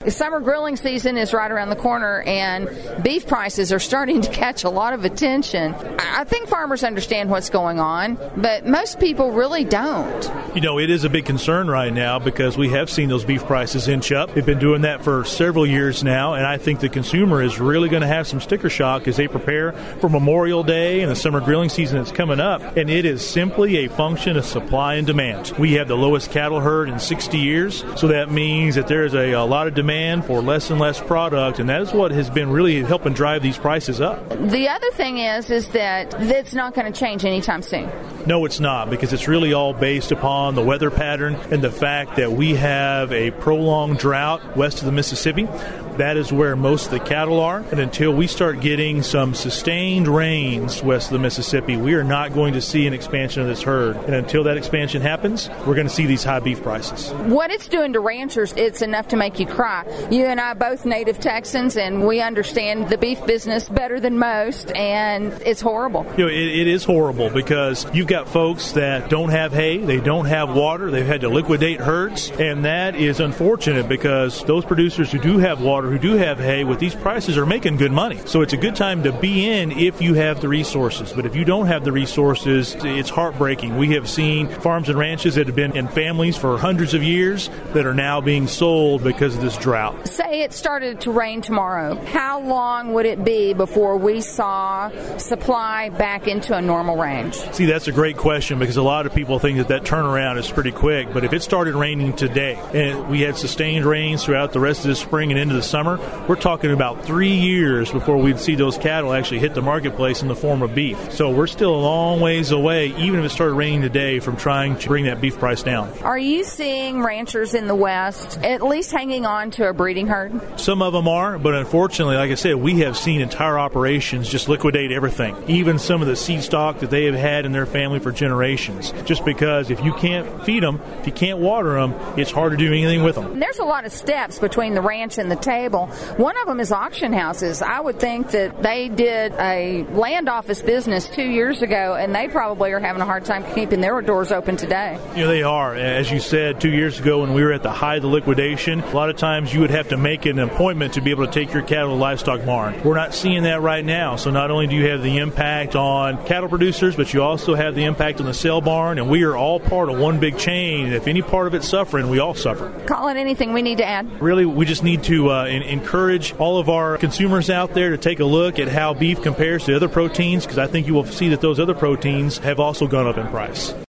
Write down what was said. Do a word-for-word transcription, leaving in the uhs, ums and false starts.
Summer grilling season is right around the corner, and beef prices are starting to catch a lot of attention. I think farmers understand what's going on, but most people really don't. You know, it is a big concern right now because we have seen those beef prices inch up. They've been doing that for several years now, and I think the consumer is really going to have some sticker shock as they prepare for Memorial Day and the summer grilling season that's coming up. And it is simply a function of supply and demand. We have the lowest cattle herd in sixty years, so that means that there is a, a lot of demand for less and less product, and that is what has been really helping drive these prices up. The other thing is, is that that's not going to change anytime soon. No, it's not, because it's really all based upon the weather pattern and the fact that we have a prolonged drought west of the Mississippi. That is where most of the cattle are, and until we start getting some sustained rains west of the Mississippi, we are not going to see an expansion of this herd. And until that expansion happens, we're going to see these high beef prices. What it's doing to ranchers, it's enough to make you cry. You and I are both native Texans, and we understand the beef business better than most, and it's horrible. You know, it, it is horrible because you've got folks that don't have hay, they don't have water, they've had to liquidate herds, and that is unfortunate because those producers who do have water, who do have hay, with these prices are making good money. So it's a good time to be in if you have the resources. But if you don't have the resources, it's heartbreaking. We have seen farms and ranches that have been in families for hundreds of years that are now being sold because of this drought. Say it started to rain tomorrow. How long would it be before we saw supply back into a normal range? See, that's a great question because a lot of people think that that turnaround is pretty quick. But if it started raining today and we had sustained rains throughout the rest of the spring and into the summer, we're talking about three years before we'd see those cattle actually hit the marketplace in the form of beef. So we're still a long ways away, even if it started raining today, from trying to bring that beef price down. Are you seeing ranchers in the West at least hanging on to a breeding herd? Some of them are, but unfortunately, like I said, we have seen entire operations just liquidate everything, even some of the seed stock that they have had in their family for generations, just because if you can't feed them, if you can't water them, it's hard to do anything with them. There's a lot of steps between the ranch and the table. One of them is auction houses. I would think that they did a land office business two years ago, and they probably are having a hard time keeping their doors open today. You know, they are. As you said, two years ago when we were at the height of the liquidation, a lot of times you would have to make an appointment to be able to take your cattle to livestock barn. We're not seeing that right now. So not only do you have the impact on cattle producers, but you also have the impact on the sale barn, and we are all part of one big chain. And if any part of it's suffering, we all suffer. Colin, anything we need to add? Really, we just need to uh, encourage all of our consumers out there to take a look at how beef compares to other proteins, because I think you will see that those other proteins have also gone up in price.